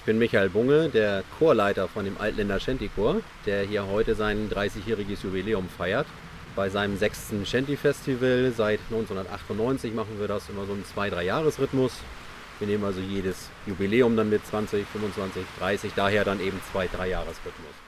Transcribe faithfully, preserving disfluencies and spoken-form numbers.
bin Michael Bunge, der Chorleiter von dem Altländer Shanty-Chor, der hier heute sein dreißigjähriges Jubiläum feiert. Bei seinem sechsten Shanty-Festival seit neunzehnhundertachtundneunzig machen wir das immer so im zwei bis drei Jahres-Rhythmus. Wir nehmen also jedes Jubiläum dann mit zwanzig, fünfundzwanzig, dreißig, daher dann eben zwei bis drei Jahres-Rhythmus.